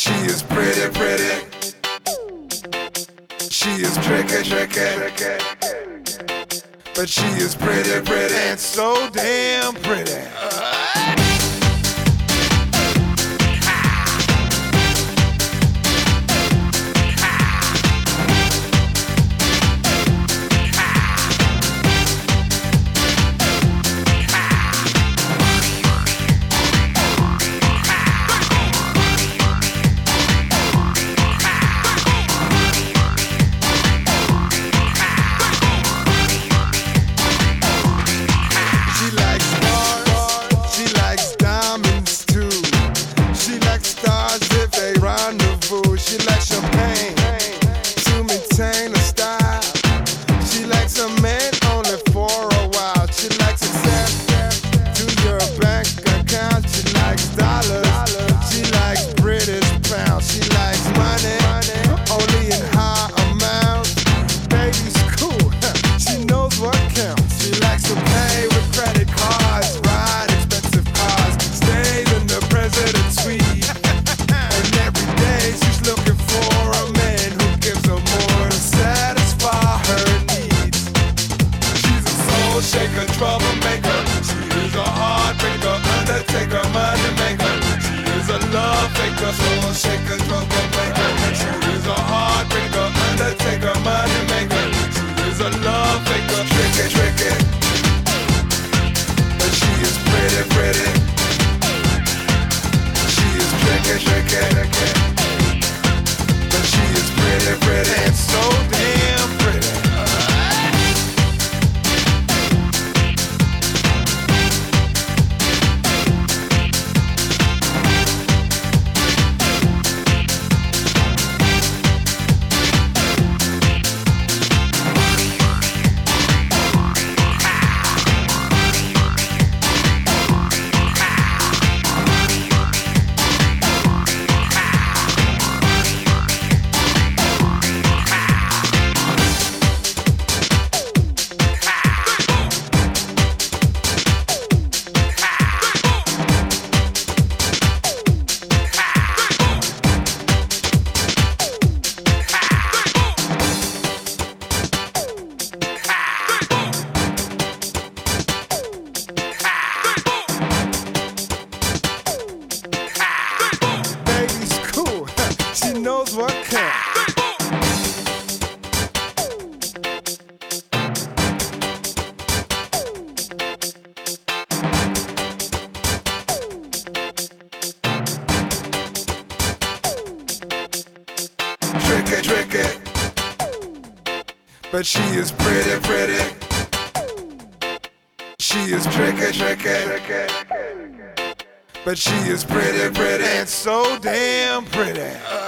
She is pretty, pretty. She is tricky, tricky. But she is pretty, pretty, and so damn pretty. She likes champagne to maintain a style. She likes a man only for a while. She likes access to your bank account. She likes dollars. She likes British pounds. She likes money only in high amounts. Baby's cool. She knows what counts. She likes to pay with credit cards, ride expensive cars, stays in the president's suite. And every day she's looking for a man who gives her more to satisfy her needs. She's a soul shaker, troublemaker. She is a heartbreaker, undertaker, money maker. She is a love faker, soul shaker, troublemaker. She is a heartbreaker, undertaker, money maker. She is a love faker, tricky, tricky. But she is pretty, pretty. She is tricky, tricky. But she is pretty, pretty, and so damn pretty. She knows what counts. Tricky, tricky. But she is pretty, pretty. She is tricky, tricky. But she is pretty, pretty, and so damn pretty.